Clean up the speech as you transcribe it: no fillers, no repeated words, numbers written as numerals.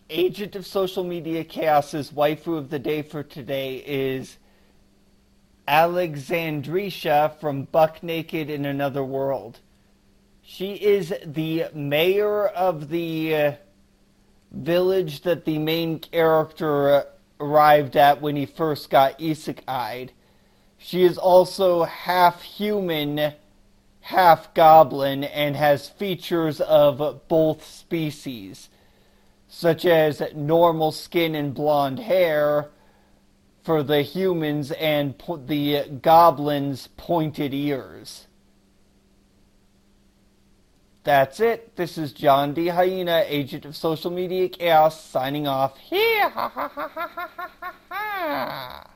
Agent of Social Media Chaos's waifu of the day for today is Alexandrisha from Buck Naked in Another World. She is the mayor of the village that the main character arrived at when he first got isekai'd. She is also half human, half goblin, and has features of both species, such as normal skin and blonde hair for the humans and the goblins' pointed ears. That's it. This is John D. Hyena, agent of Social Media Chaos, signing off. Hee ha ha ha ha ha ha ha.